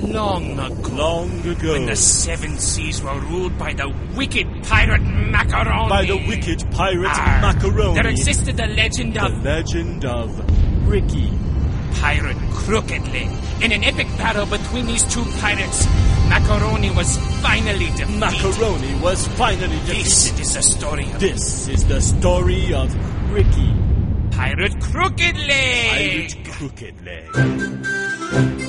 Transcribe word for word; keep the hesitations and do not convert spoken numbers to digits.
Long ago. Long ago. When the seven seas were ruled by the wicked pirate Macaroni. By the wicked pirate Arr, Macaroni. There existed the legend The of... legend of Ricky. Pirate Crooked Leg. In an epic battle between these two pirates, Macaroni was finally defeated. Macaroni was finally defeated. This is the story of... This is the story of Ricky. Pirate Crooked Leg. Pirate Crooked Leg.